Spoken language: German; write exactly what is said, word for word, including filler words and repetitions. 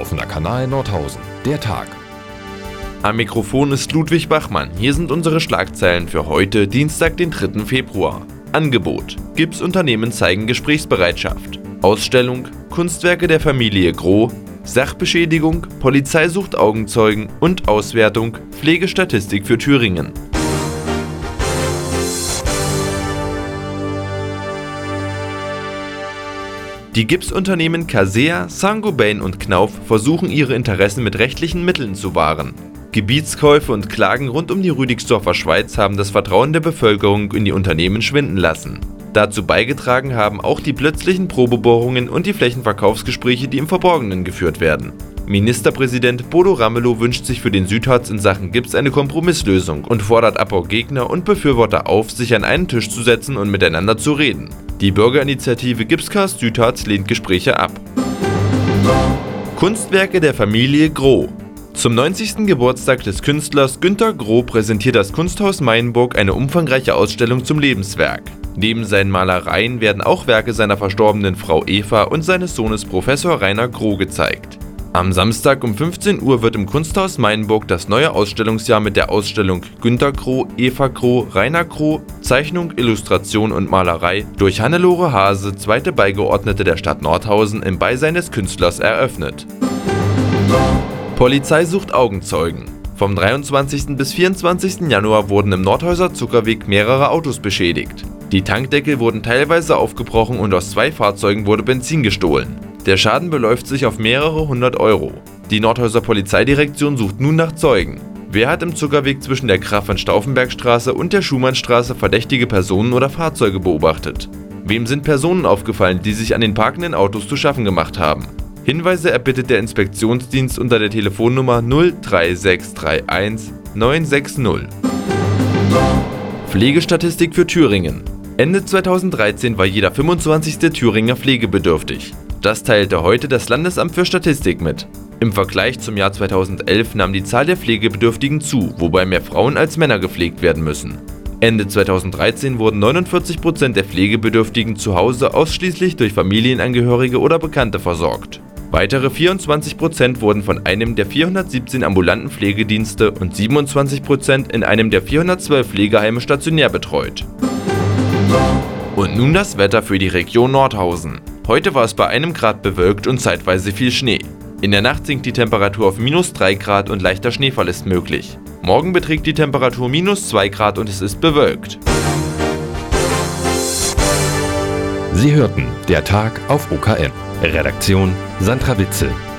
Offener Kanal Nordhausen, der Tag. Am Mikrofon ist Ludwig Bachmann. Hier sind unsere Schlagzeilen für heute, Dienstag, den dritten Februar. Angebot: Gipsunternehmen zeigen Gesprächsbereitschaft. Ausstellung: Kunstwerke der Familie Groh. Sachbeschädigung: Polizei sucht Augenzeugen. Und Auswertung: Pflegestatistik für Thüringen. Die Gipsunternehmen Casea, Saint-Gobain und Knauf versuchen ihre Interessen mit rechtlichen Mitteln zu wahren. Gebietskäufe und Klagen rund um die Rüdigsdorfer Schweiz haben das Vertrauen der Bevölkerung in die Unternehmen schwinden lassen. Dazu beigetragen haben auch die plötzlichen Probebohrungen und die Flächenverkaufsgespräche, die im Verborgenen geführt werden. Ministerpräsident Bodo Ramelow wünscht sich für den Südharz in Sachen Gips eine Kompromisslösung und fordert Abbaugegner und Befürworter auf, sich an einen Tisch zu setzen und miteinander zu reden. Die Bürgerinitiative Gipscast Südharz lehnt Gespräche ab. Kunstwerke der Familie Groh. Zum neunzigsten Geburtstag des Künstlers Günter Groh präsentiert das Kunsthaus Meyenburg eine umfangreiche Ausstellung zum Lebenswerk. Neben seinen Malereien werden auch Werke seiner verstorbenen Frau Eva und seines Sohnes Professor Rainer Groh gezeigt. Am Samstag um fünfzehn Uhr wird im Kunsthaus Meyenburg das neue Ausstellungsjahr mit der Ausstellung Günter Groh, Eva Groh, Rainer Groh, Zeichnung, Illustration und Malerei durch Hannelore Hase, zweite Beigeordnete der Stadt Nordhausen, im Beisein des Künstlers eröffnet. Polizei sucht Augenzeugen. Vom dreiundzwanzigsten bis vierundzwanzigsten Januar wurden im Nordhäuser Zuckerweg mehrere Autos beschädigt. Die Tankdeckel wurden teilweise aufgebrochen und aus zwei Fahrzeugen wurde Benzin gestohlen. Der Schaden beläuft sich auf mehrere hundert Euro. Die Nordhäuser Polizeidirektion sucht nun nach Zeugen. Wer hat im Zuckerweg zwischen der Graf-von-Stauffenberg-Straße und der Schumannstraße verdächtige Personen oder Fahrzeuge beobachtet? Wem sind Personen aufgefallen, die sich an den parkenden Autos zu schaffen gemacht haben? Hinweise erbittet der Inspektionsdienst unter der Telefonnummer null drei sechs drei eins neun sechs null. Pflegestatistik für Thüringen. Ende zweitausenddreizehn war jeder fünfundzwanzigste Thüringer pflegebedürftig. Das teilte heute das Landesamt für Statistik mit. Im Vergleich zum Jahr zweitausendelf nahm die Zahl der Pflegebedürftigen zu, wobei mehr Frauen als Männer gepflegt werden müssen. Ende zweitausenddreizehn wurden neunundvierzig Prozent der Pflegebedürftigen zu Hause ausschließlich durch Familienangehörige oder Bekannte versorgt. Weitere vierundzwanzig Prozent wurden von einem der vierhundertsiebzehn ambulanten Pflegedienste und siebenundzwanzig Prozent in einem der vierhundertzwölf Pflegeheime stationär betreut. Und nun das Wetter für die Region Nordhausen. Heute war es bei einem Grad bewölkt und zeitweise viel Schnee. In der Nacht sinkt die Temperatur auf minus drei Grad und leichter Schneefall ist möglich. Morgen beträgt die Temperatur minus zwei Grad und es ist bewölkt. Sie hörten der Tag auf O K N. Redaktion Sandra Witzel.